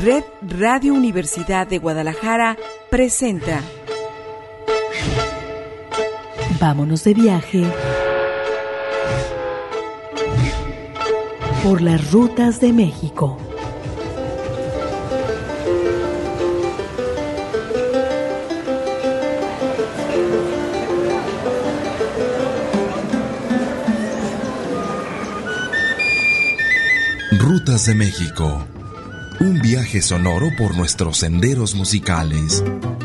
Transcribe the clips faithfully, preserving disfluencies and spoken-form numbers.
Red Radio Universidad de Guadalajara presenta Vámonos de viaje por las rutas de México. Rutas de México. Un viaje sonoro por nuestros senderos musicales.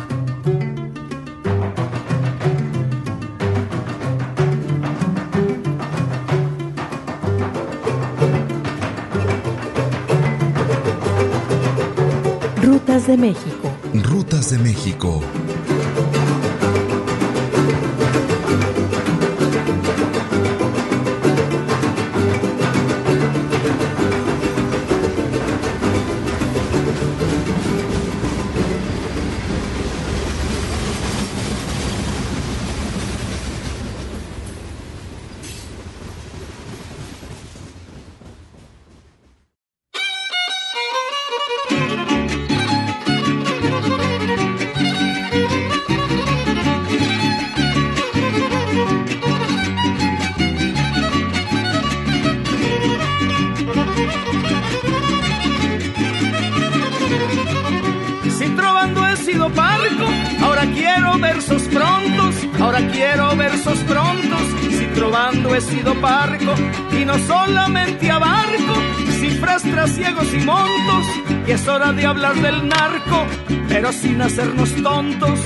Rutas de México. Rutas de México. He sido parco y no solamente abarco cifras, trasiegos y montos, y es hora de hablar del narco, pero sin hacernos tontos.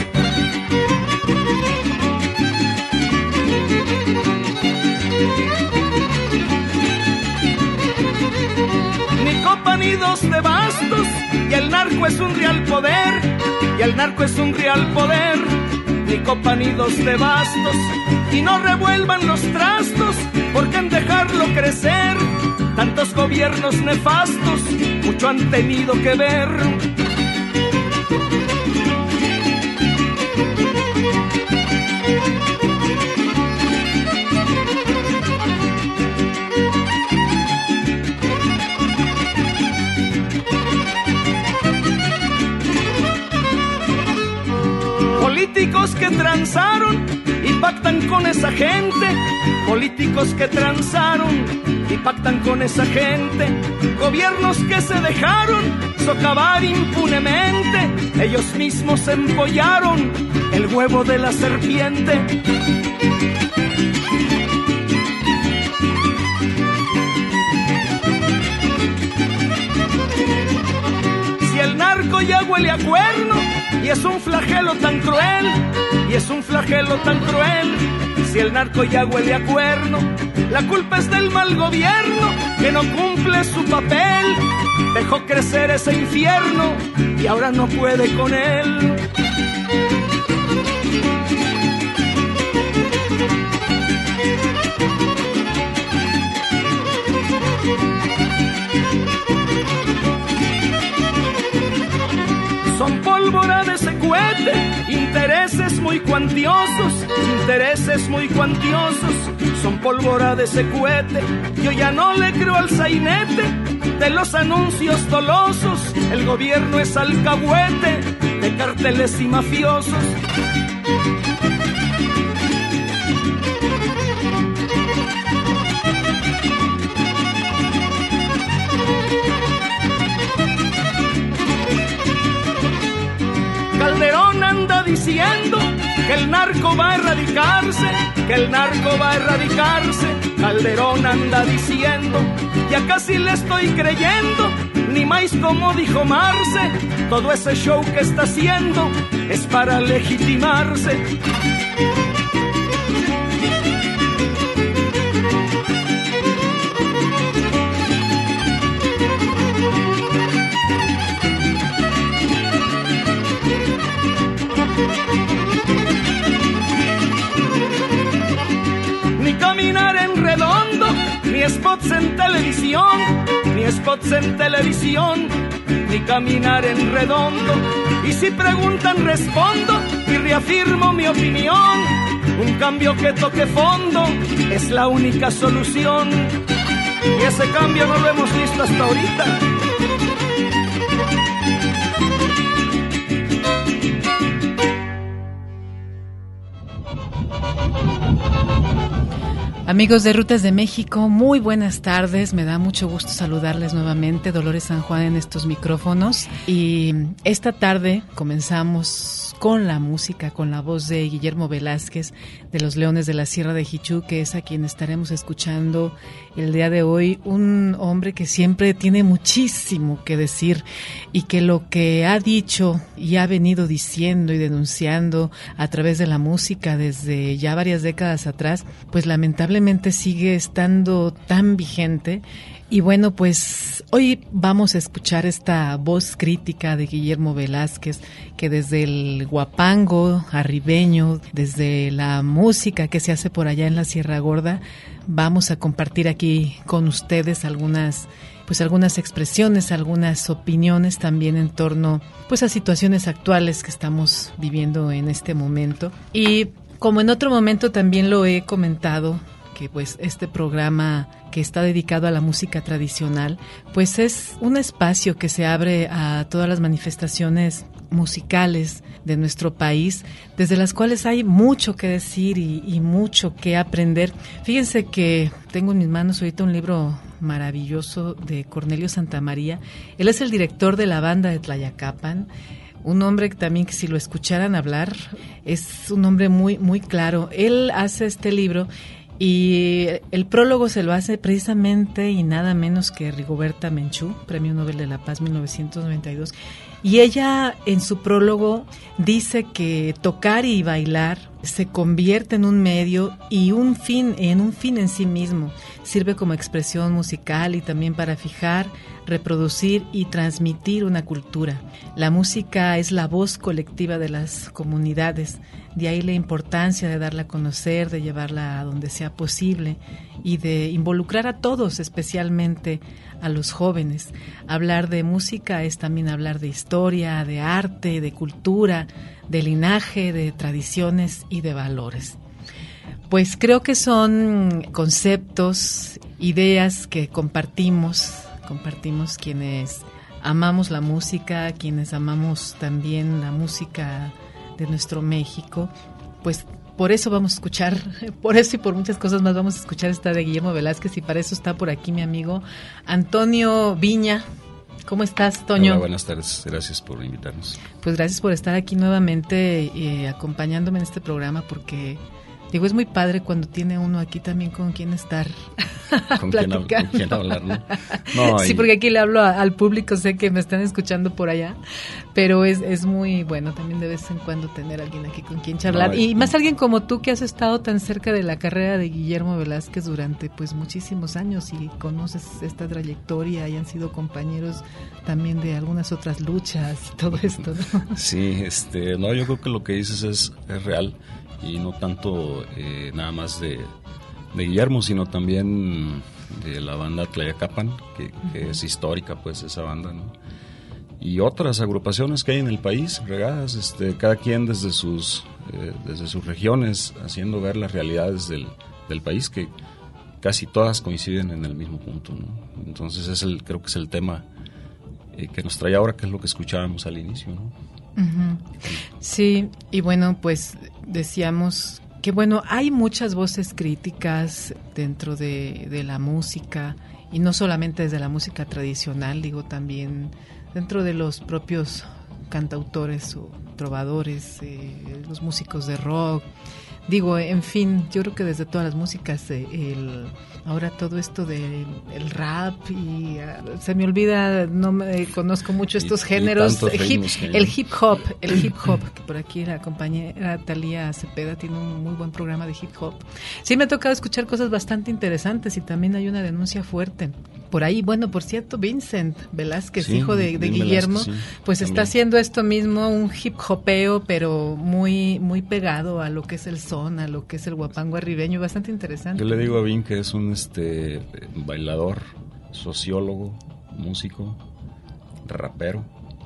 Ni copa ni dos de bastos, y el narco es un real poder, y el narco es un real poder. Ni copa ni dos de bastos, y no revuelvan los trastos, porque en dejarlo crecer, tantos gobiernos nefastos, mucho han tenido que ver. Políticos que transaron y pactan con esa gente, políticos que transaron y pactan con esa gente, gobiernos que se dejaron socavar impunemente, ellos mismos empollaron el huevo de la serpiente. Si el narco ya huele a cuerno, y es un flagelo tan cruel, y es un flagelo tan cruel. Si el narco ya huele a cuerno, la culpa es del mal gobierno que no cumple su papel. Dejó crecer ese infierno y ahora no puede con él. Son pólvora de ese cohete, intereses muy cuantiosos, intereses muy cuantiosos. Son pólvora de ese cohete, yo ya no le creo al sainete de los anuncios dolosos. El gobierno es alcahuete de carteles y mafiosos. Calderón anda diciendo que el narco va a erradicarse, que el narco va a erradicarse. Calderón anda diciendo, ya casi le estoy creyendo, ni más como dijo Marce, todo ese show que está haciendo es para legitimarse. Ni caminar en redondo, ni spots en televisión, ni spots en televisión, ni caminar en redondo. Y si preguntan respondo y reafirmo mi opinión, un cambio que toque fondo es la única solución. Y ese cambio no lo hemos visto hasta ahorita. Amigos de Rutas de México, muy buenas tardes. Me da mucho gusto saludarles nuevamente. Dolores San Juan en estos micrófonos. Y esta tarde comenzamos con la música, con la voz de Guillermo Velázquez, de los Leones de la Sierra de Jichú, que es a quien estaremos escuchando el día de hoy. Un hombre que siempre tiene muchísimo que decir y que lo que ha dicho y ha venido diciendo y denunciando a través de la música desde ya varias décadas atrás, pues lamentablemente sigue estando tan vigente. Y bueno, pues hoy vamos a escuchar esta voz crítica de Guillermo Velázquez, que desde el guapango arribeño, desde la música que se hace por allá en la Sierra Gorda, vamos a compartir aquí con ustedes algunas pues algunas expresiones, algunas opiniones también en torno pues a situaciones actuales que estamos viviendo en este momento. Y como en otro momento también lo he comentado, que pues este programa que está dedicado a la música tradicional, pues es un espacio que se abre a todas las manifestaciones musicales de nuestro país, desde las cuales hay mucho que decir y, y mucho que aprender. Fíjense que tengo en mis manos ahorita un libro maravilloso de Cornelio Santamaría. Él es el director de la banda de Tlayacapan. Un hombre que también, que si lo escucharan hablar, es un hombre muy, muy claro. Él hace este libro y el prólogo se lo hace precisamente y nada menos que Rigoberta Menchú, Premio Nobel de la Paz mil novecientos noventa y dos. Y ella en su prólogo dice que tocar y bailar se convierte en un medio y un fin, en un fin en sí mismo. Sirve como expresión musical y también para fijar, reproducir y transmitir una cultura. La música es la voz colectiva de las comunidades. De ahí la importancia de darla a conocer, de llevarla a donde sea posible y de involucrar a todos, especialmente a los jóvenes. Hablar de música es también hablar de historia, de arte, de cultura, de linaje, de tradiciones y de valores. Pues creo que son conceptos, ideas que compartimos, compartimos quienes amamos la música, quienes amamos también la música de nuestro México. Pues por eso vamos a escuchar, por eso y por muchas cosas más vamos a escuchar esta de Guillermo Velázquez, y para eso está por aquí mi amigo Antonio Viña. ¿Cómo estás, Toño? Hola, buenas tardes. Gracias por invitarnos. Pues gracias por estar aquí nuevamente eh, acompañándome en este programa, porque digo, es muy padre cuando tiene uno aquí también con quien estar con quien, con quien hablar, ¿no? no sí, y... porque aquí le hablo a, al público, sé que me están escuchando por allá, pero es, es muy bueno también de vez en cuando tener a alguien aquí con quien charlar, no, y, y más alguien como tú que has estado tan cerca de la carrera de Guillermo Velázquez durante pues muchísimos años y conoces esta trayectoria y han sido compañeros también de algunas otras luchas y todo esto, ¿no? Sí, este, no, yo creo que lo que dices es, es real. Y no tanto eh, nada más de, de Guillermo, sino también de la banda Tlayacapan, que, que es histórica, pues, esa banda, ¿no? Y otras agrupaciones que hay en el país, regadas, este, cada quien desde sus eh, desde sus regiones, haciendo ver las realidades del, del país, que casi todas coinciden en el mismo punto, ¿no? Entonces, es el, creo que es el tema eh, que nos trae ahora, que es lo que escuchábamos al inicio, ¿no? Uh-huh. Sí, y bueno, pues decíamos que bueno, hay muchas voces críticas dentro de, de la música, y no solamente desde la música tradicional, digo también dentro de los propios cantautores o trovadores, eh, los músicos de rock, digo, en fin, yo creo que desde todas las músicas, eh, el, ahora todo esto del el rap y uh, se me olvida, no me conozco mucho estos y, géneros, y hip, el hip hop, el hip hop, que por aquí la compañera Talía Cepeda tiene un muy buen programa de hip hop. Sí me ha tocado escuchar cosas bastante interesantes y también hay una denuncia fuerte. Por ahí, bueno, por cierto, Vincent Velázquez, sí, hijo de, de Guillermo, Velázquez, sí, pues también está haciendo esto mismo, un hip hopeo, pero muy muy pegado a lo que es el son, a lo que es el guapango arribeño, bastante interesante. Yo le digo a Vin que es un este bailador, sociólogo, músico, rapero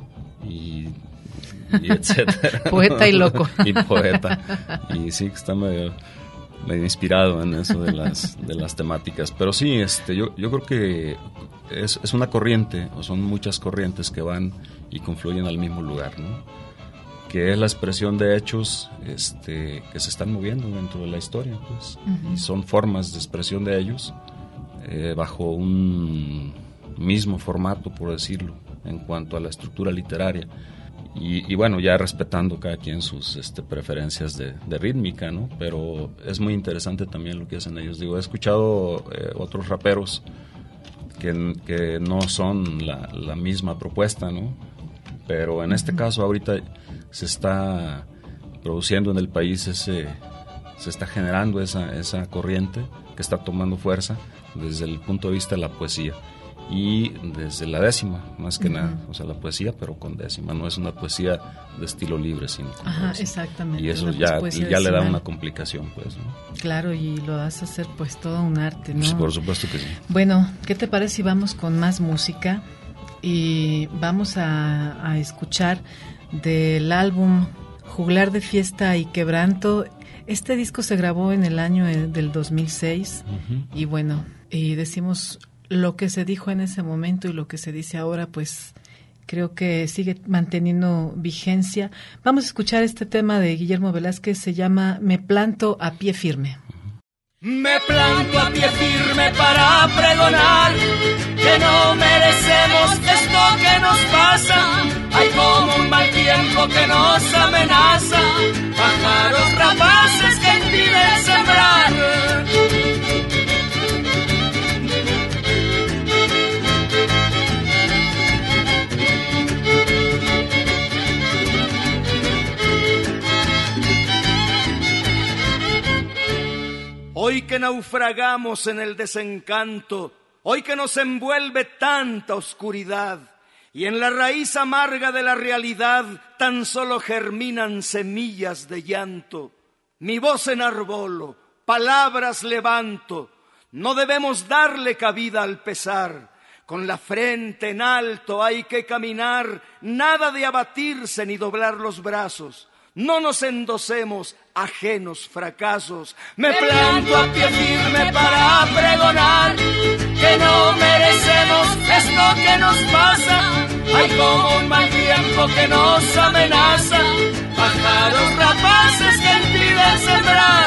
y, y etcétera. Poeta y loco. Y poeta. Y sí, que está medio... me he inspirado en eso de las de las temáticas, pero sí, este yo yo creo que es, es una corriente, o son muchas corrientes que van y confluyen al mismo lugar, ¿no? Que es la expresión de hechos este, que se están moviendo dentro de la historia, pues, uh-huh. y son formas de expresión de ellos eh, bajo un mismo formato, por decirlo, en cuanto a la estructura literaria. Y, y bueno, ya respetando cada quien sus este, preferencias de, de rítmica, ¿no? Pero es muy interesante también lo que hacen ellos. Digo, he escuchado eh, otros raperos que, que no son la, la misma propuesta, ¿no? Pero en este caso ahorita se está produciendo en el país ese, se está generando esa, esa corriente que está tomando fuerza desde el punto de vista de la poesía. Y desde la décima, más que uh-huh. nada, o sea, la poesía, pero con décima, no es una poesía de estilo libre, sino con Ajá, décima. Exactamente. Y eso ya, ya le da una complicación, pues, ¿no? Claro, y lo hace hacer, pues, todo un arte, ¿no? Pues por supuesto que sí. Bueno, ¿qué te parece si vamos con más música? Y vamos a, a escuchar del álbum Juglar de Fiesta y Quebranto. Este disco se grabó en el año del dos mil seis, uh-huh. y bueno, y decimos... Lo que se dijo en ese momento y lo que se dice ahora, pues creo que sigue manteniendo vigencia. Vamos a escuchar este tema de Guillermo Velázquez, se llama Me planto a pie firme. Me planto a pie firme para pregonar que no merecemos esto que nos pasa. Hay como un mal tiempo que nos amenaza, pájaros rapaces que impiden sembrar. Hoy que naufragamos en el desencanto, hoy que nos envuelve tanta oscuridad, y en la raíz amarga de la realidad tan solo germinan semillas de llanto, mi voz enarbolo, palabras levanto, no debemos darle cabida al pesar, con la frente en alto hay que caminar, nada de abatirse ni doblar los brazos. No nos endosemos ajenos fracasos. Me planto a pie firme para pregonar que no merecemos esto que nos pasa. Hay como un mal tiempo que nos amenaza, pájaros rapaces que impiden sembrar.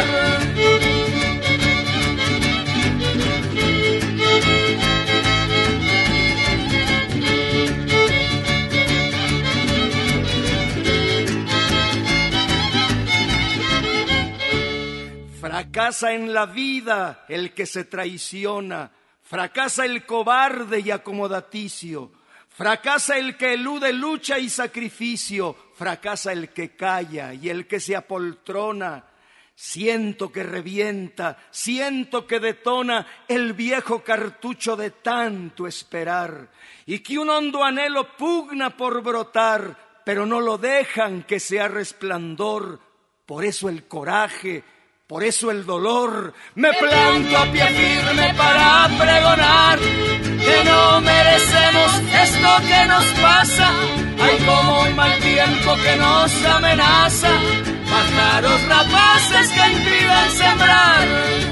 Fracasa en la vida el que se traiciona, fracasa el cobarde y acomodaticio, fracasa el que elude lucha y sacrificio, fracasa el que calla y el que se apoltrona. Siento que revienta, siento que detona el viejo cartucho de tanto esperar, y que un hondo anhelo pugna por brotar, pero no lo dejan que sea resplandor. Por eso el coraje, por eso el dolor, me planto a pie firme para pregonar que no merecemos esto que nos pasa. Hay como un mal tiempo que nos amenaza, pájaros rapaces que impiden sembrar.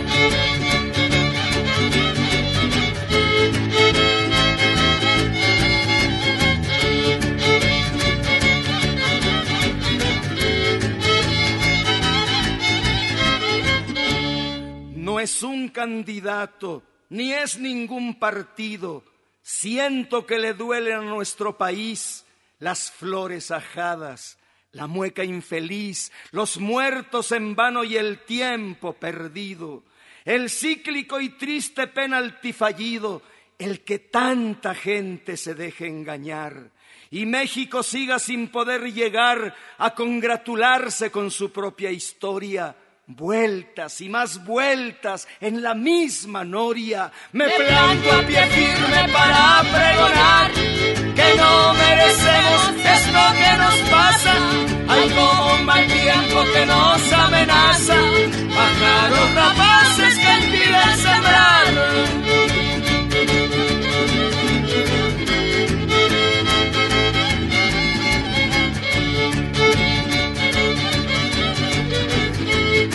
No es un candidato, ni es ningún partido. Siento que le duelen a nuestro país las flores ajadas, la mueca infeliz, los muertos en vano y el tiempo perdido, el cíclico y triste penalti fallido, el que tanta gente se deje engañar. Y México siga sin poder llegar a congratularse con su propia historia. Vueltas y más vueltas en la misma noria. Me planto a pie firme para pregonar que no merecemos esto que nos pasa. Hay como un mal tiempo que nos amenaza, pájaros rapaces que impiden sembrar.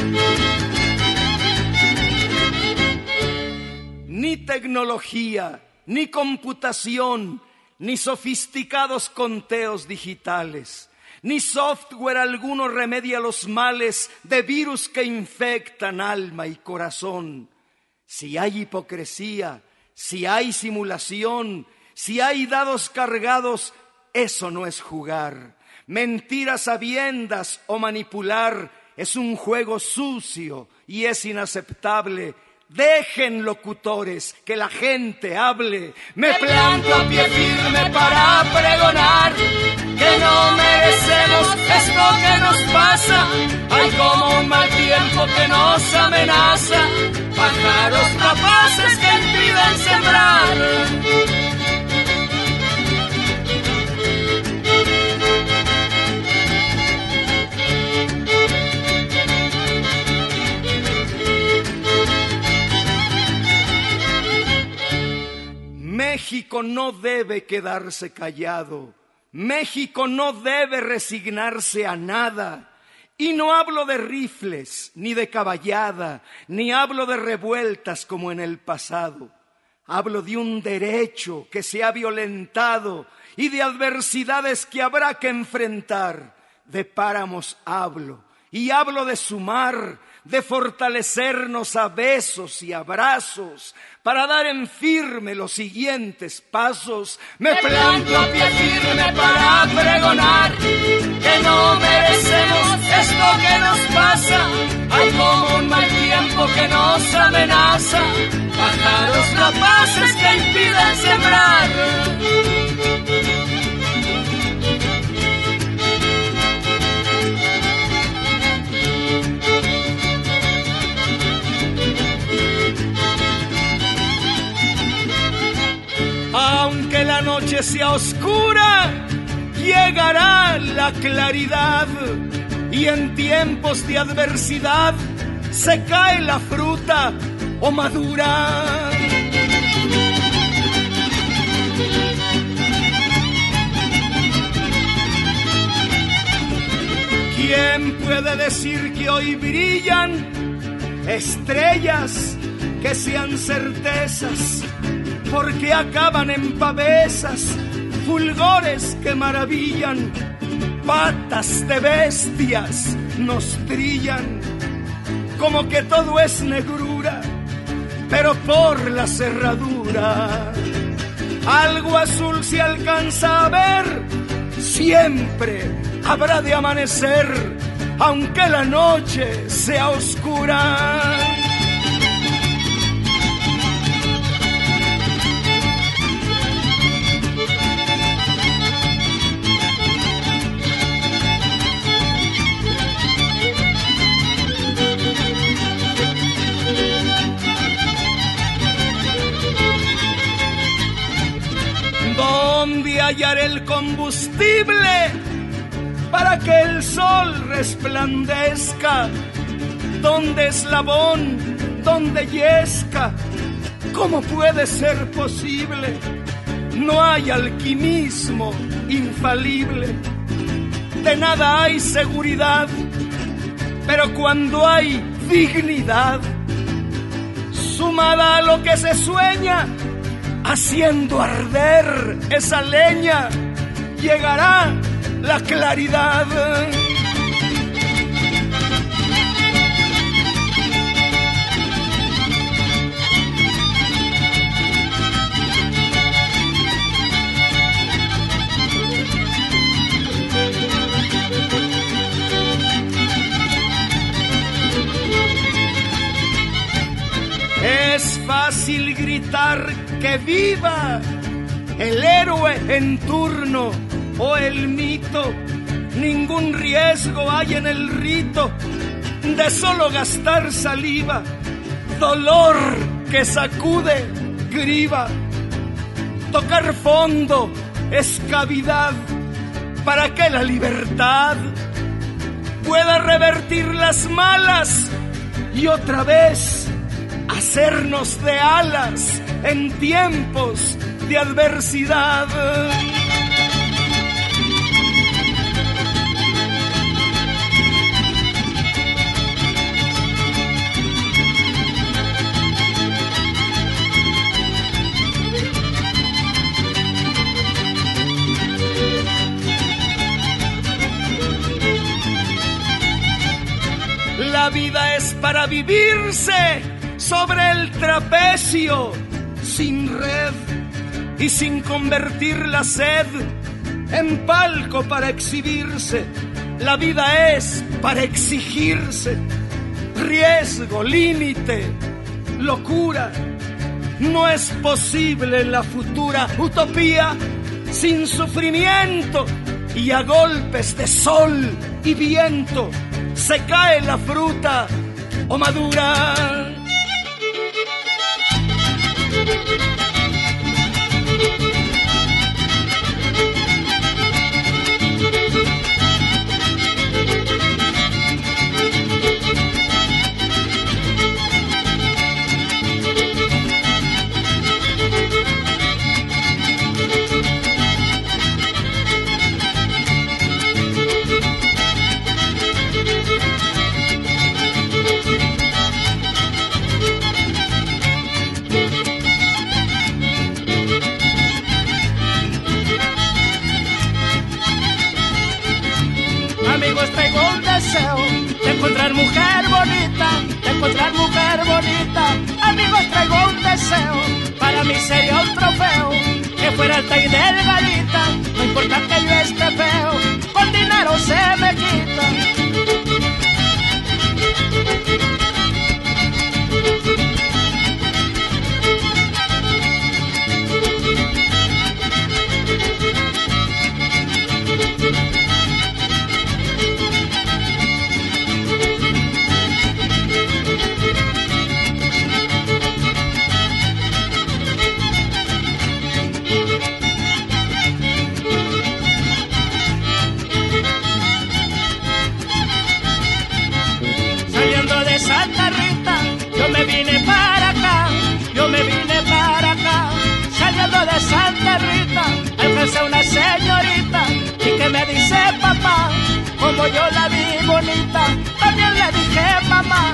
Ni tecnología, ni computación, ni sofisticados conteos digitales, ni software alguno remedia los males de virus que infectan alma y corazón. Si hay hipocresía, si hay simulación, si hay dados cargados, eso no es jugar. Mentiras sabiendas o manipular es un juego sucio y es inaceptable. Dejen, locutores, que la gente hable. Me planto a pie firme para pregonar que no merecemos esto que nos pasa. Hay como un mal tiempo que nos amenaza, pájaros rapaces que impiden sembrar. México no debe quedarse callado. México no debe resignarse a nada. Y no hablo de rifles, ni de caballada, ni hablo de revueltas como en el pasado. Hablo de un derecho que se ha violentado y de adversidades que habrá que enfrentar. De páramos hablo, y hablo de sumar, de fortalecernos a besos y abrazos para dar en firme los siguientes pasos. Me planto a pie firme para pregonar que no merecemos esto que nos pasa. Hay como un mal tiempo que nos amenaza, pájaros rapaces que impiden sembrar. Aunque la noche sea oscura, llegará la claridad, y en tiempos de adversidad se cae la fruta o madura. ¿Quién puede decir que hoy brillan estrellas que sean certezas? Porque acaban en pavesas, fulgores que maravillan, patas de bestias nos trillan, como que todo es negrura, pero por la cerradura algo azul se alcanza a ver. Siempre habrá de amanecer, aunque la noche sea oscura. ¿Dónde hallar el combustible para que el sol resplandezca? ¿Dónde eslabón? ¿Dónde yesca? ¿Cómo puede ser posible? No hay alquimismo infalible, de nada hay seguridad, pero cuando hay dignidad, sumada a lo que se sueña, haciendo arder esa leña, llegará la claridad. Es fácil gritar que viva el héroe en turno o el mito. Ningún riesgo hay en el rito de solo gastar saliva. Dolor que sacude griva. Tocar fondo es cavidad para que la libertad pueda revertir las malas y otra vez hacernos de alas en tiempos de adversidad. La vida es para vivirse sobre el trapecio, sin red y sin convertir la sed en palco para exhibirse. La vida es para exigirse. Riesgo, límite, locura. No es posible la futura utopía sin sufrimiento, y a golpes de sol y viento se cae la fruta o madura. De encontrar mujer bonita, de encontrar mujer bonita. Amigos, traigo un deseo, para mí sería un trofeo, que fuera alta y delgadita. No importa que yo esté feo, con dinero se me quita. De Santa Rita, alcancé una señorita y que me dice papá, como yo la vi bonita, también le dije mamá.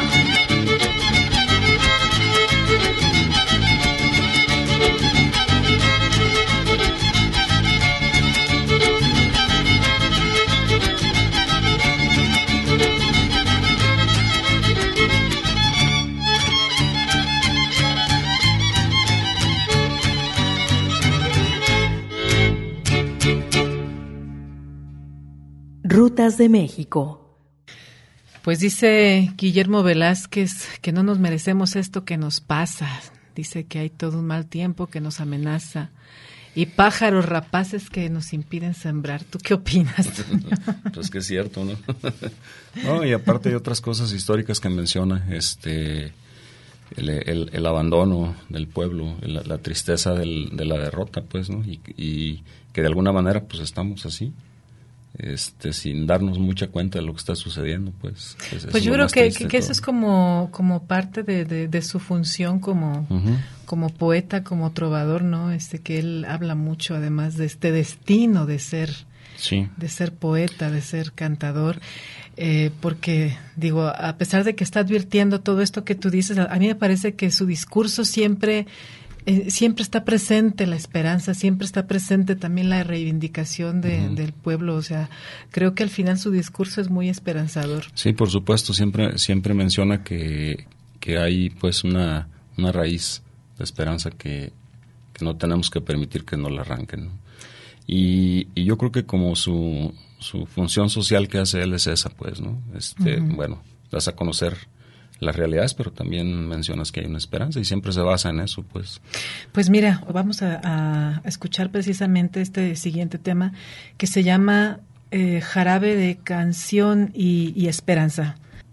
Rutas de México. Pues dice Guillermo Velázquez que no nos merecemos esto que nos pasa. Dice que hay todo un mal tiempo que nos amenaza y pájaros rapaces que nos impiden sembrar. ¿Tú qué opinas? Pues que es cierto, ¿no? No, y aparte hay otras cosas históricas que menciona, este, el, el, el abandono del pueblo, la, la tristeza del, de la derrota, pues, ¿no? Y, y que de alguna manera, pues, estamos así. Este, sin darnos mucha cuenta de lo que está sucediendo, pues. Es, pues yo creo que, que, que eso es como, como parte de, de, de su función como, uh-huh. como poeta, como trovador, ¿no? Este, que él habla mucho, además de este destino de ser, sí. de ser poeta, de ser cantador, eh, porque, digo, a pesar de que está advirtiendo todo esto que tú dices, a, a mí me parece que su discurso siempre Eh, siempre está presente la esperanza, siempre está presente también la reivindicación de, uh-huh. del pueblo. O sea, creo que al final su discurso es muy esperanzador. Sí, por supuesto, siempre siempre menciona que, que hay pues una, una raíz de esperanza que, que no tenemos que permitir que nos la arranquen, ¿no? Y, y yo creo que como su, su función social que hace él es esa, pues, ¿no? Este, uh-huh. Bueno, das a conocer las realidades, pero también mencionas que hay una esperanza y siempre se basa en eso, pues. Pues mira, vamos a, a escuchar precisamente este siguiente tema que se llama eh, Jarabe de Canción y, y Esperanza.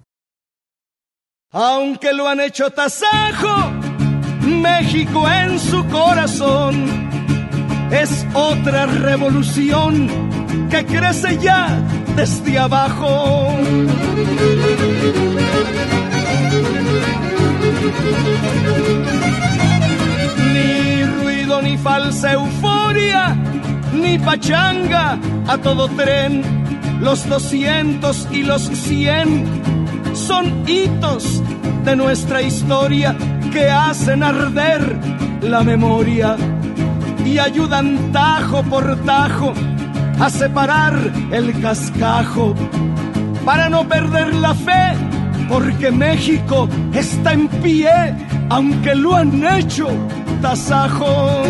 Aunque lo han hecho tasajo, México en su corazón es otra revolución que crece ya desde abajo. Ni ruido, ni falsa euforia, ni pachanga, a todo tren. Los doscientos y los cien son hitos de nuestra historia que hacen arder la memoria y ayudan tajo por tajo a separar el cascajo para no perder la fe porque México está en pie, aunque lo han hecho tasajo.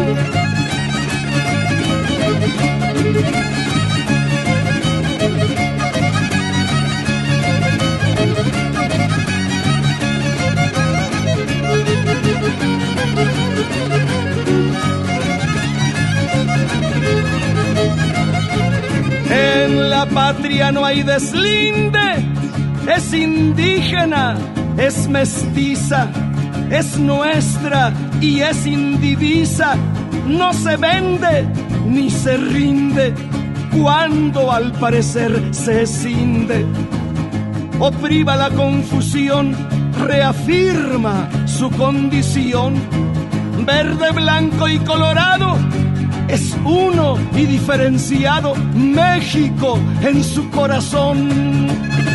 En la patria no hay deslinde, es indígena, es mestiza, es nuestra y es indivisa. No se vende ni se rinde cuando al parecer se escinde. O priva la confusión, reafirma su condición. Verde, blanco y colorado, es uno y diferenciado, México en su corazón.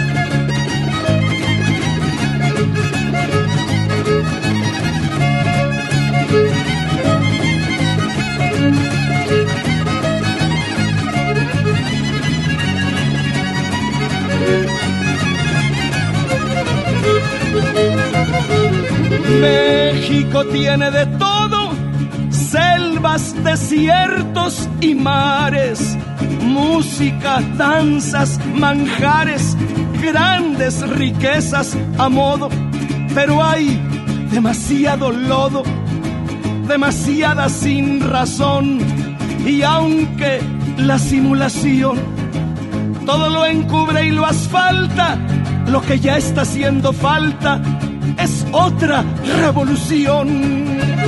México tiene de todo, selvas, desiertos y mares, música, danzas, manjares, grandes riquezas a modo, pero hay demasiado lodo, demasiada sin razón, y aunque la simulación todo lo encubre y lo asfalta, lo que ya está haciendo falta es otra revolución.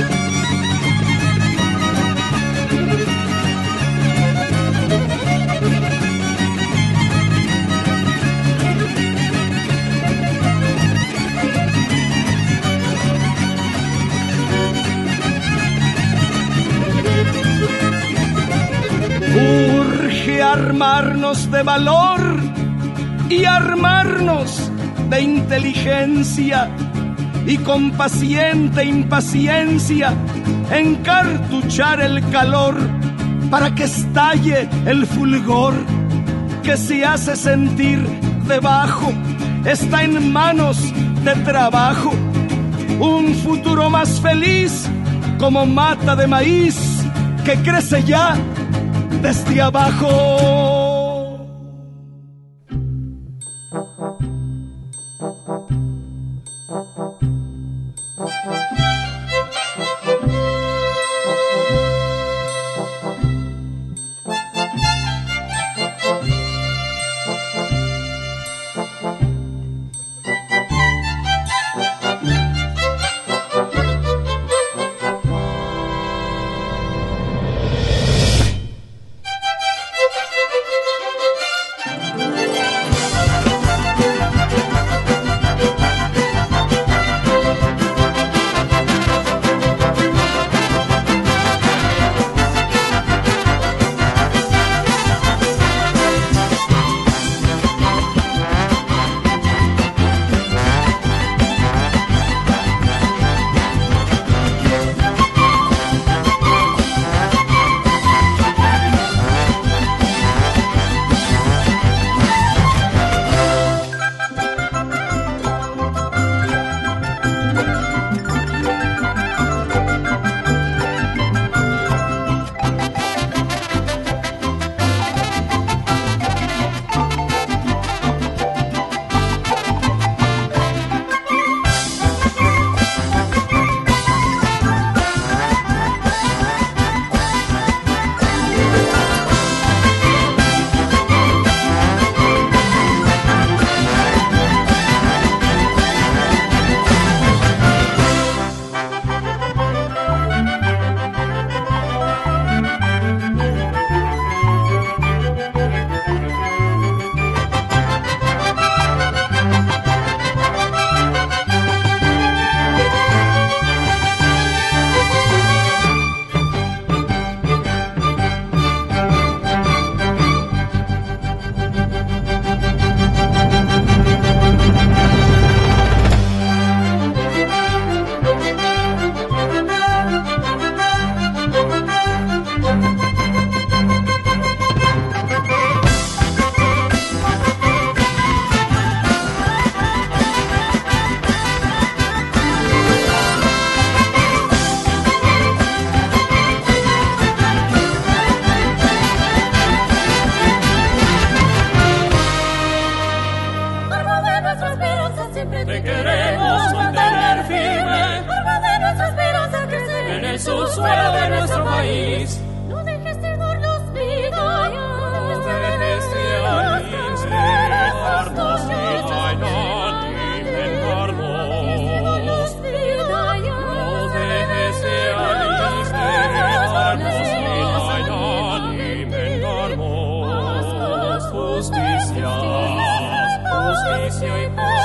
Urge armarnos de valor y armarnos de inteligencia, y con paciente impaciencia encartuchar el calor para que estalle el fulgor que se hace sentir debajo. Está en manos de trabajo un futuro más feliz, como mata de maíz que crece ya desde abajo. país. No dejes de darnos vida, no dejes de alimentarnos y alimentarnos. No dejes de alimentarnos y alimentarnos. Justicia, justicia y paz.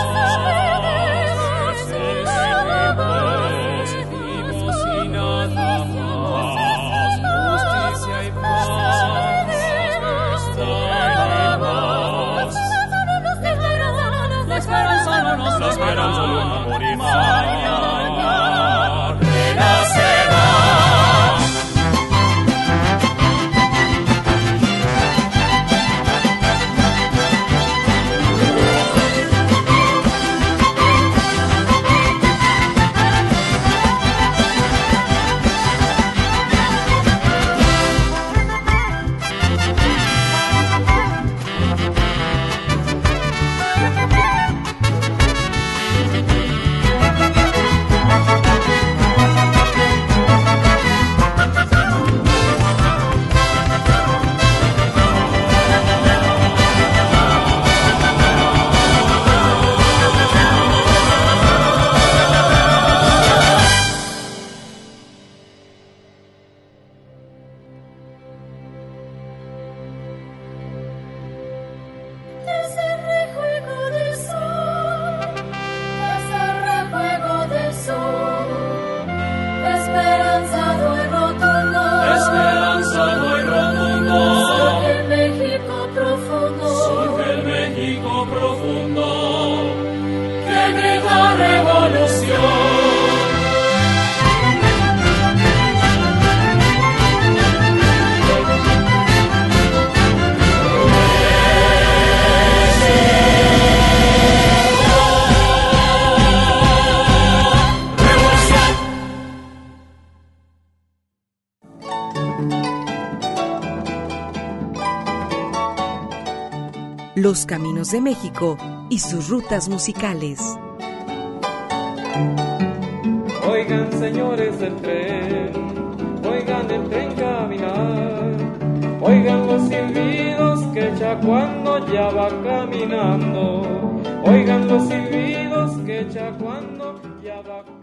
Vivimos y nada más. Justicia y paz. La esperanza no nos la esperanza no morirá. Renacerá. Los caminos de México y sus rutas musicales. Oigan, señores del tren, oigan el tren caminar, oigan los silbidos que echa cuando ya va caminando, oigan los silbidos que echa cuando ya va caminando.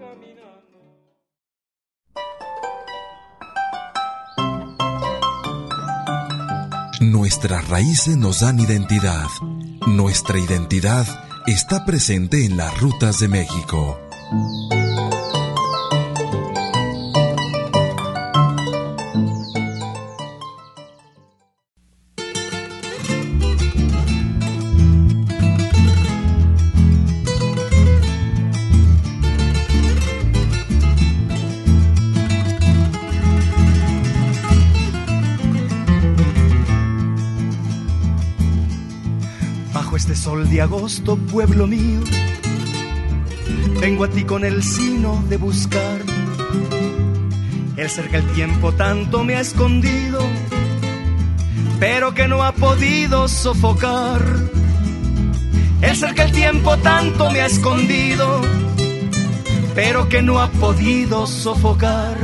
Nuestras raíces nos dan identidad. Nuestra identidad está presente en las rutas de México. Este sol de agosto, pueblo mío, vengo a ti con el sino de buscar. El cerca el tiempo tanto me ha escondido, pero que no ha podido sofocar. El cerca el tiempo tanto me ha escondido, pero que no ha podido sofocar.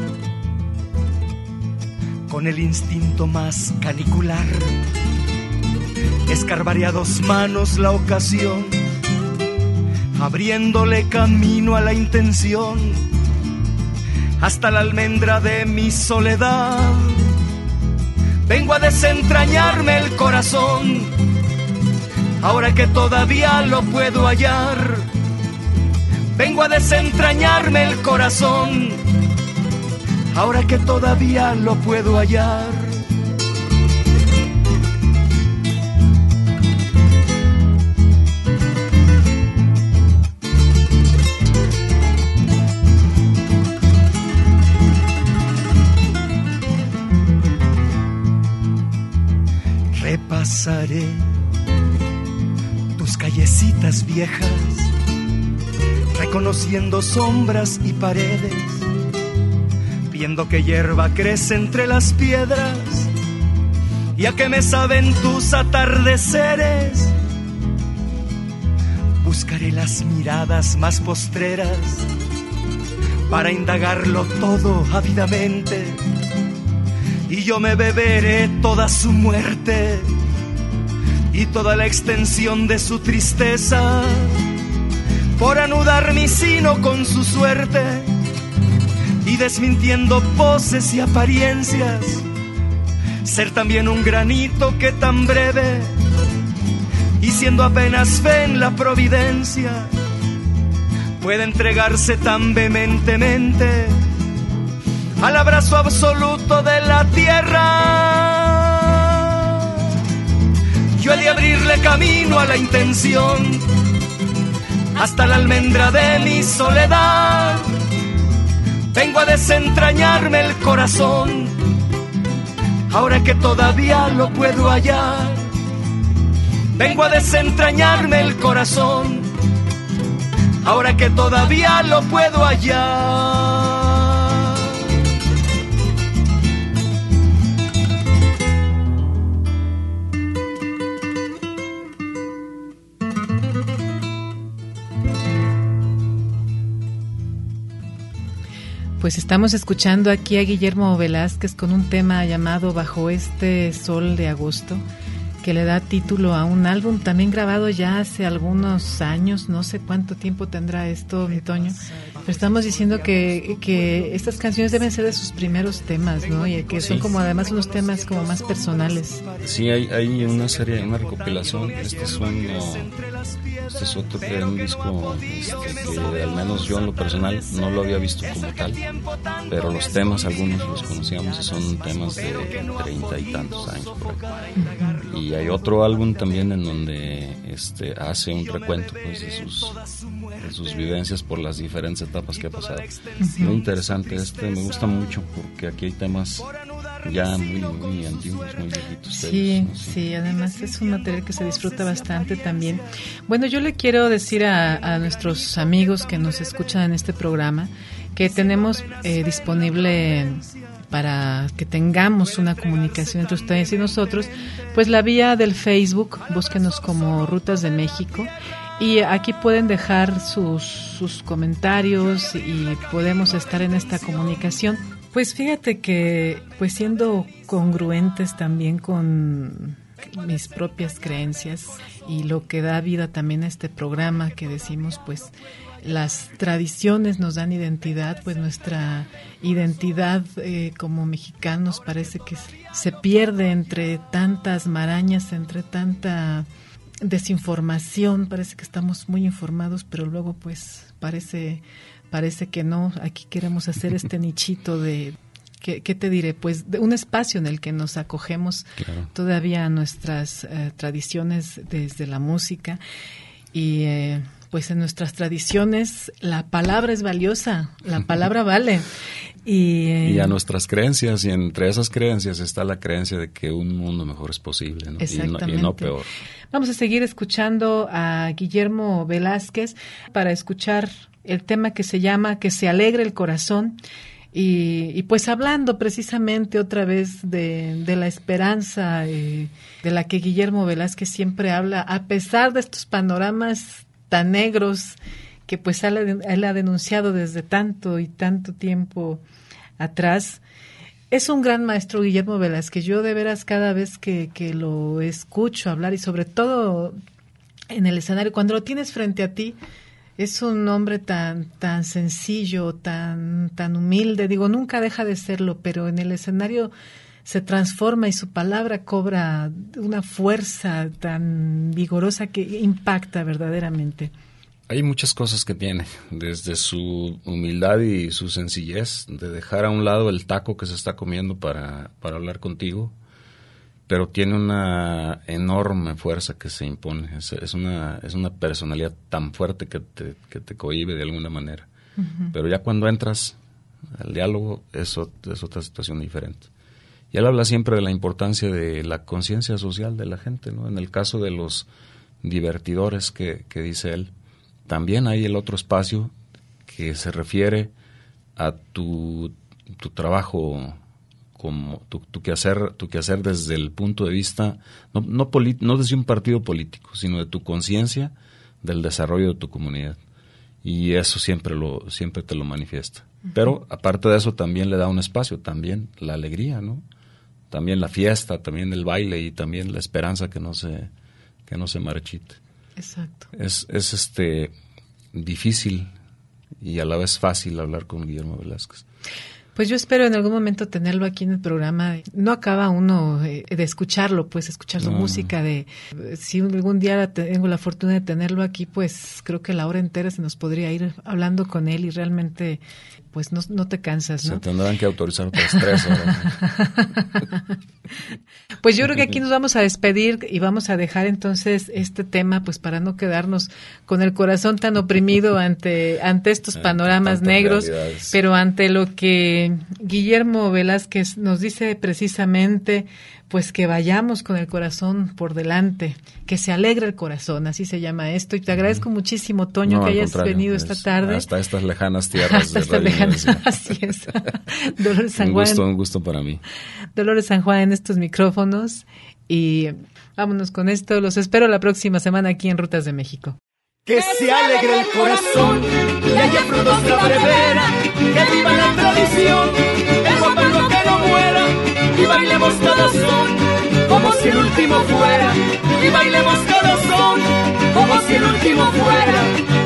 Con el instinto más canicular, escarbaré a dos manos la ocasión, abriéndole camino a la intención, hasta la almendra de mi soledad. Vengo a desentrañarme el corazón, ahora que todavía lo puedo hallar. Vengo a desentrañarme el corazón, ahora que todavía lo puedo hallar. Repasaré tus callecitas viejas, reconociendo sombras y paredes, viendo que hierba crece entre las piedras y a qué me saben tus atardeceres. Buscaré las miradas más postreras para indagarlo todo ávidamente, y yo me beberé toda su muerte y toda la extensión de su tristeza, por anudar mi sino con su suerte y desmintiendo poses y apariencias, ser también un granito que tan breve y siendo apenas fe en la providencia puede entregarse tan vehementemente al abrazo absoluto de la tierra. Yo he de abrirle camino a la intención hasta la almendra de mi soledad. Vengo a desentrañarme el corazón ahora que todavía lo puedo hallar. Vengo a desentrañarme el corazón ahora que todavía lo puedo hallar. Pues estamos escuchando aquí a Guillermo Velázquez con un tema llamado Bajo este sol de agosto, que le da título a un álbum también grabado ya hace algunos años, no sé cuánto tiempo tendrá esto, mi Toño, pero estamos diciendo que, que estas canciones deben ser de sus primeros temas, ¿no? Y que son como además unos temas como más personales. Sí, hay, hay una serie, una recopilación. Este es un, este es otro que un disco este, que al menos yo en lo personal no lo había visto como tal, pero los temas algunos los conocíamos y son temas de treinta y tantos años por ahí. Uh-huh. Y hay otro álbum también en donde este hace un recuento pues de sus de sus vivencias por las diferentes etapas que ha pasado. Uh-huh. Muy interesante este, me gusta mucho porque aquí hay temas ya muy muy antiguos, muy viejitos. Sí, ¿no? Sí, además es un material que se disfruta bastante también. Bueno, yo le quiero decir a, a nuestros amigos que nos escuchan en este programa que tenemos eh, disponible para que tengamos una comunicación entre ustedes y nosotros, pues la vía del Facebook, búsquenos como Rutas de México, y aquí pueden dejar sus, sus comentarios y podemos estar en esta comunicación. Pues fíjate que, pues siendo congruentes también con mis propias creencias y lo que da vida también a este programa que decimos, pues las tradiciones nos dan identidad, pues nuestra identidad eh, como mexicanos parece que se pierde entre tantas marañas, entre tanta desinformación. Parece que estamos muy informados, pero luego pues parece parece que no. Aquí queremos hacer este nichito de ¿Qué, ¿Qué te diré? Pues de un espacio en el que nos acogemos claro. todavía a nuestras eh, tradiciones desde la música y eh, pues en nuestras tradiciones la palabra es valiosa, la palabra vale. Y, eh, y a nuestras creencias, y entre esas creencias está la creencia de que un mundo mejor es posible, ¿no? Exactamente. Y no, y no peor. Vamos a seguir escuchando a Guillermo Velázquez para escuchar el tema que se llama Que se alegre el corazón. Y, y pues hablando precisamente otra vez de, de la esperanza eh, de la que Guillermo Velázquez siempre habla, a pesar de estos panoramas tan negros que pues él, él ha denunciado desde tanto y tanto tiempo atrás. Es un gran maestro Guillermo Velázquez. Yo de veras cada vez que, que lo escucho hablar y sobre todo en el escenario, cuando lo tienes frente a ti, es un hombre tan tan sencillo, tan tan humilde. Digo, nunca deja de serlo, pero en el escenario se transforma y su palabra cobra una fuerza tan vigorosa que impacta verdaderamente. Hay muchas cosas que tiene, desde su humildad y su sencillez, de dejar a un lado el taco que se está comiendo para, para hablar contigo, pero tiene una enorme fuerza que se impone. Es, es una es una personalidad tan fuerte que te, que te cohíbe de alguna manera. Uh-huh. Pero ya cuando entras al diálogo es, es otra situación diferente. Y él habla siempre de la importancia de la conciencia social de la gente, ¿no? En el caso de los divertidores que, que dice él, también hay el otro espacio que se refiere a tu, tu trabajo, como tu, tu quehacer, tu quehacer desde el punto de vista, no, no, poli, no desde un partido político, sino de tu conciencia del desarrollo de tu comunidad. Y eso siempre lo siempre te lo manifiesta. Uh-huh. Pero aparte de eso también le da un espacio, también la alegría, ¿no? también la fiesta, también el baile y también la esperanza que no se, que no se marchite. Exacto. Es, es este difícil y a la vez fácil hablar con Guillermo Velázquez. Pues yo espero en algún momento tenerlo aquí en el programa. No acaba uno eh, de escucharlo, pues escuchar su no. música. De si algún día tengo la fortuna de tenerlo aquí, pues creo que la hora entera se nos podría ir hablando con él y realmente pues no, no te cansas, ¿no? Se tendrán que autorizar otras tres horas. Pues yo creo que aquí nos vamos a despedir y vamos a dejar entonces este tema, pues para no quedarnos con el corazón tan oprimido ante ante estos panoramas negros, realidades. Pero ante lo que Guillermo Velázquez nos dice precisamente, pues que vayamos con el corazón por delante, que se alegre el corazón, así se llama esto. Y te agradezco muchísimo, Toño, no, que hayas venido esta tarde. Hasta estas lejanas tierras. Hasta estas lejanas, así es. Dolores San Juan. Un gusto, un gusto para mí. Dolores San Juan en estos micrófonos. Y vámonos con esto. Los espero la próxima semana aquí en Rutas de México. Que se alegre el corazón, que haya frutos de la brevera, que viva la tradición, el guapango que no muera, y bailemos cada son, como si el último fuera, y bailemos cada son, como si el último fuera.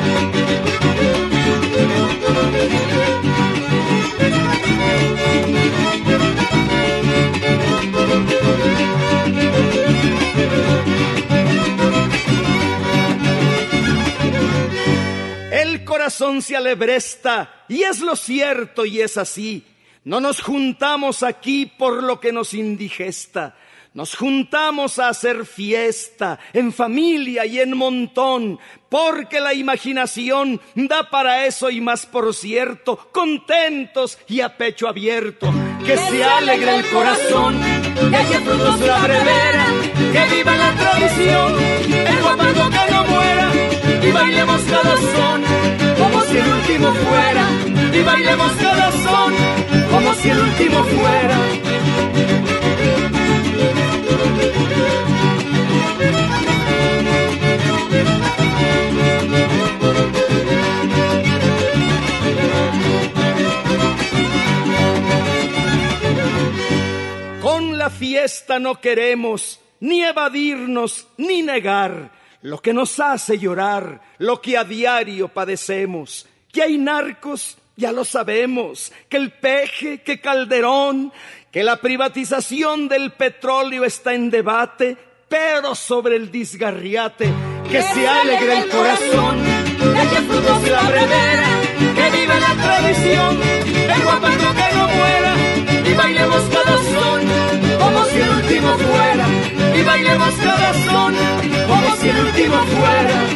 El corazón se alebresta, y es lo cierto y es así. No nos juntamos aquí por lo que nos indigesta. Nos juntamos a hacer fiesta, en familia y en montón, porque la imaginación da para eso y más por cierto, contentos y a pecho abierto. Que se alegre el corazón, que haya frutos la brevera, que viva la tradición, el guapango que no muera, y bailemos cada son, como si el último fuera, y bailemos cada son, como si el último fuera. Con la fiesta no queremos ni evadirnos ni negar lo que nos hace llorar, lo que a diario padecemos. Que hay narcos, ya lo sabemos, que el Peje, que Calderón, que la privatización del petróleo está en debate, pero sobre el disgarriate, que se alegre el corazón, que haya frutos de la brevera, que viva la tradición, el guapango que no muera, y bailemos cada son, como si el último fuera, y bailemos cada son, como si el último fuera.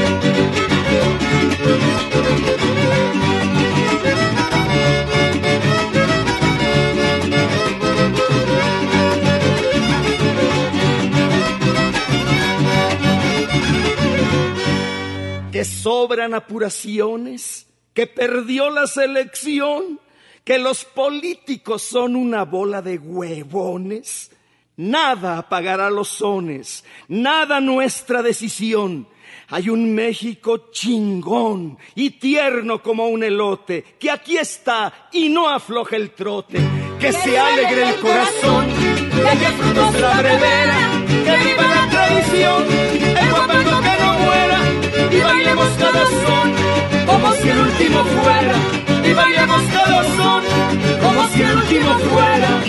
Que sobran apuraciones, que perdió la selección, que los políticos son una bola de huevones. Nada apagará los sones, nada nuestra decisión. Hay un México chingón y tierno como un elote, que aquí está y no afloja el trote. Que se alegre el corazón, que haya frutos de la brevera, que viva la tradición, el guapango que no muera, y bailemos cada son, como si el último fuera, y bailemos cada son, como si el último fuera.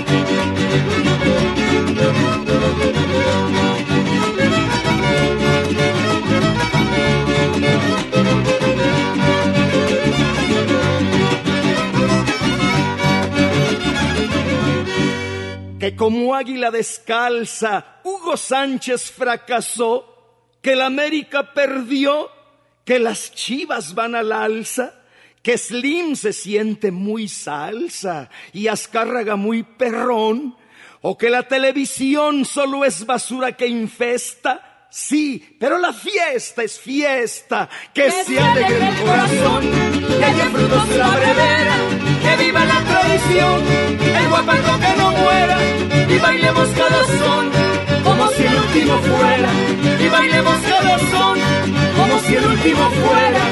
Que como águila descalza Hugo Sánchez fracasó, que la América perdió, que las Chivas van al alza, que Slim se siente muy salsa y Azcárraga muy perrón, o que la televisión solo es basura que infesta. Sí, pero la fiesta es fiesta, que se alegre el corazón, que haya frutos de la brevera, que viva la tradición, el guapango que no muera, y bailemos cada son, como si el último fuera, y bailemos cada son, como si el último fuera.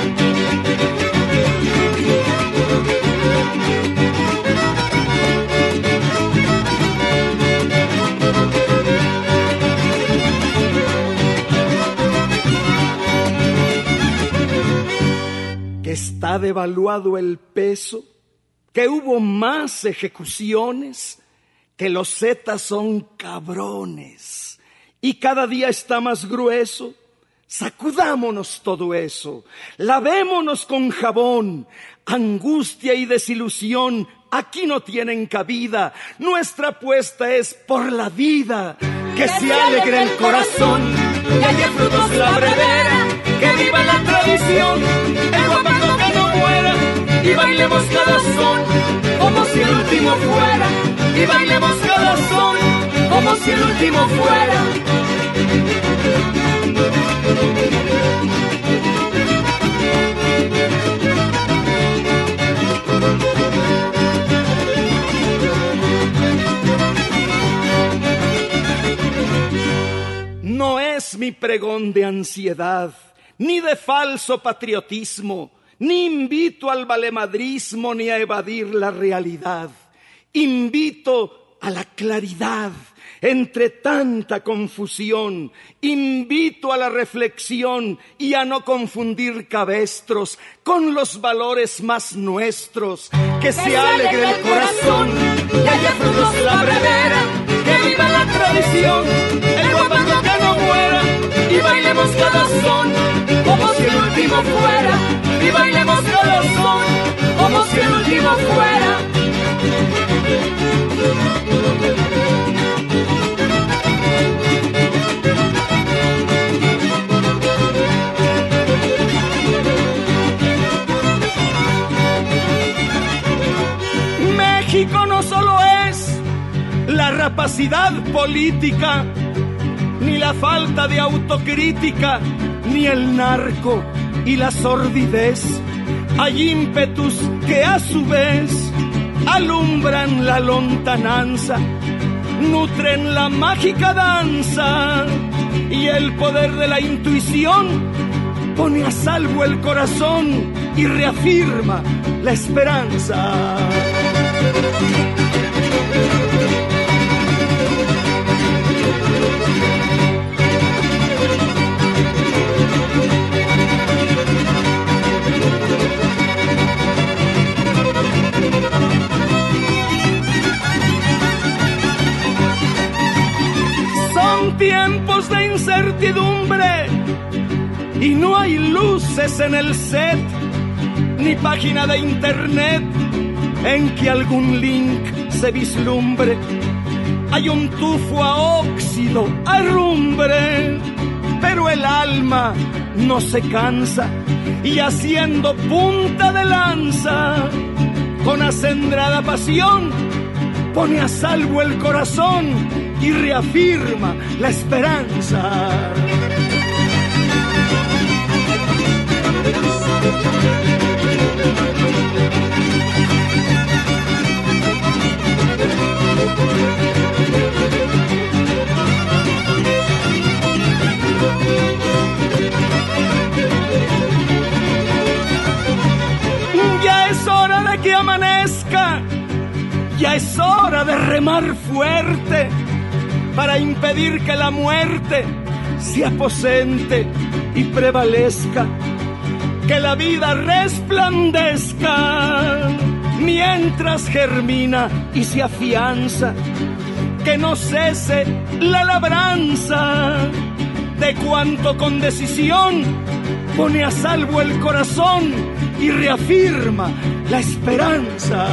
devaluado el peso, que hubo más ejecuciones, que los zetas son cabrones y cada día está más grueso. Sacudámonos todo eso, lavémonos con jabón. Angustia y desilusión aquí no tienen cabida. Nuestra apuesta es por la vida. Que se alegre el corazón, que haya frutos la bredera, que viva la tradición, el guapango que no muera, y bailemos cada son como si el último fuera, y bailemos cada son como si el último fuera. No es mi pregón de ansiedad, ni de falso patriotismo, ni invito al valemadrismo ni a evadir la realidad. Invito a la claridad entre tanta confusión. Invito a la reflexión y a no confundir cabestros con los valores más nuestros. Que, que se alegre el corazón, que haya frutos la bredera, que viva la tradición, el guapango que no muera, y bailemos cada son como si el último fuera, y bailemos cada son como si el último fuera. México no solo es la rapacidad política, ni la falta de autocrítica, ni el narco y la sordidez. Hay ímpetus que a su vez alumbran la lontananza, nutren la mágica danza, y el poder de la intuición pone a salvo el corazón y reafirma la esperanza. Son tiempos de incertidumbre y no hay luces en el set, ni página de internet en que algún link se vislumbre. Hay un tufo a óxido, a rumbre, pero el alma no se cansa, y haciendo punta de lanza, con acendrada pasión, pone a salvo el corazón y reafirma la esperanza. Ya es hora de que amanezca, ya es hora de remar fuerte para impedir que la muerte se aposente y prevalezca, que la vida resplandezca mientras germina y se afianza, que no cese la labranza de cuanto con decisión pone a salvo el corazón y reafirma la esperanza.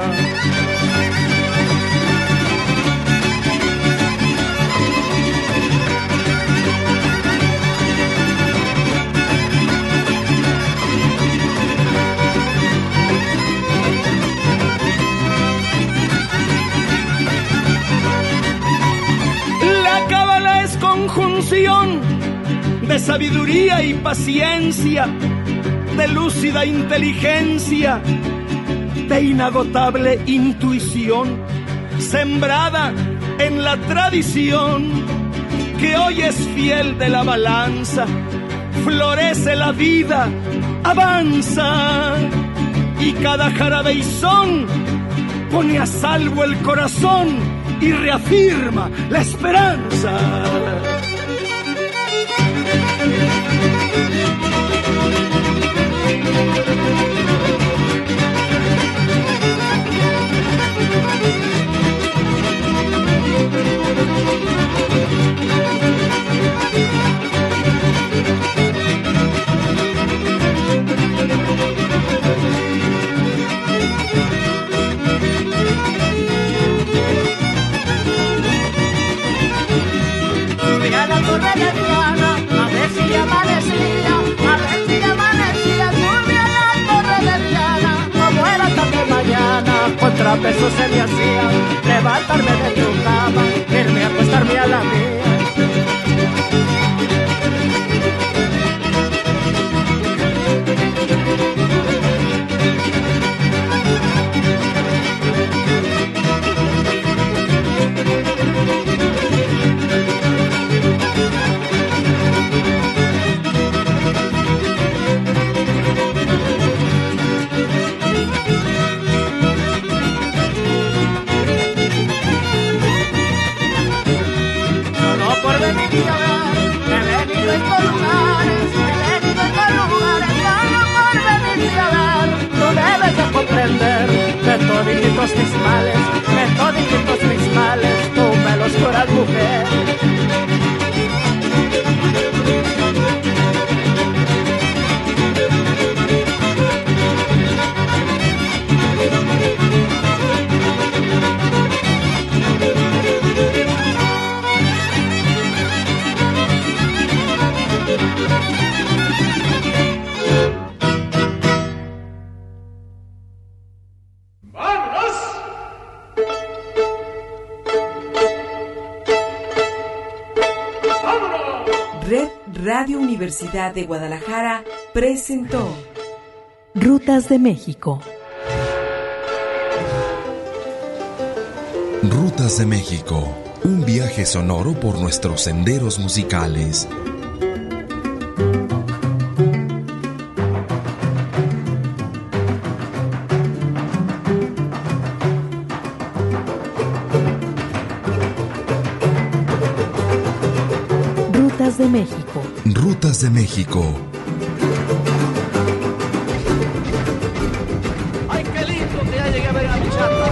La cábala es conjunción de sabiduría y paciencia, de lúcida inteligencia, de inagotable intuición, sembrada en la tradición, que hoy es fiel de la balanza. Florece la vida, avanza, y cada jarabe y son pone a salvo el corazón y reafirma la esperanza. Contrapeso se me hacía levantarme de tu cama, irme a acostarme a la mía. De toditos mis males, de toditos mis males, tú me los curas, mujer. Radio Universidad de Guadalajara presentó Rutas de México. Rutas de México, un viaje sonoro por nuestros senderos musicales. Rutas de México. Rutas de México. Ay, qué lindo que ya llegué a ver a mi chata.